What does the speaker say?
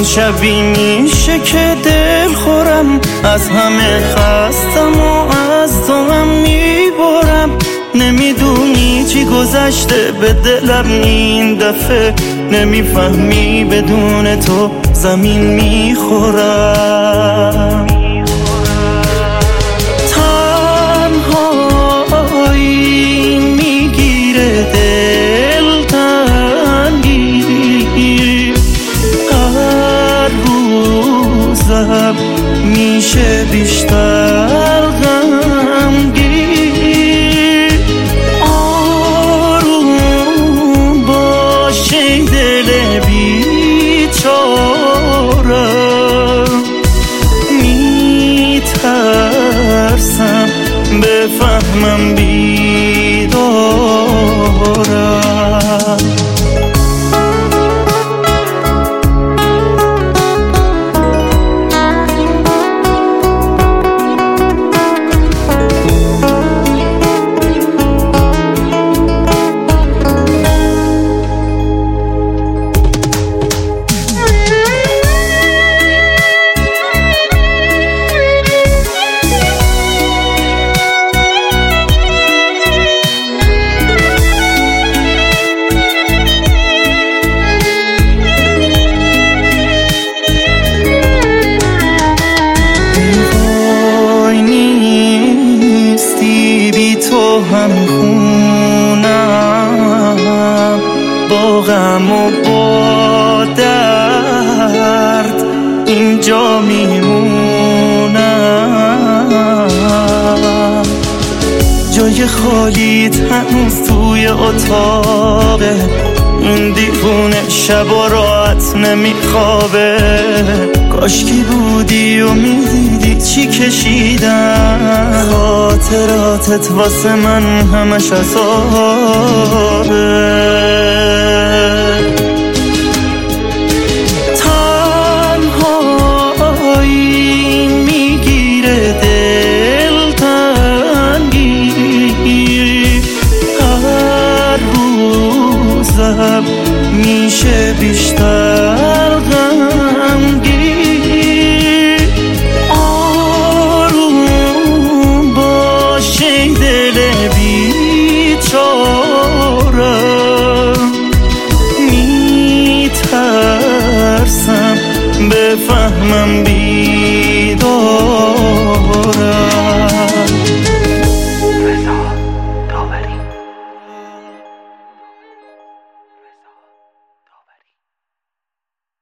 شبی میشه که دل خورم، از همه خستم و از تو هم میبرم. نمیدونی چی گذشته به دلم این دفعه، نمیفهمی بدون تو زمین میخورم. تنهایی میگیره دل تنگی، هر روزم میشه بیشتر غمگین. آروم باشه دل بیچارم، میترسم بفهمم بیدارم. هم خونم با غم و با درد اینجا میمونم. جای خالیت هنوز توی اتاقه، این دیوونه شب و راحت نمیخوابه. کاشکی بودی و میدیدی چی کشیدم، خاطراتت واسه من همش عذابه. تنهایی میگیره دل تنگی، هر روزم میشه بیشتر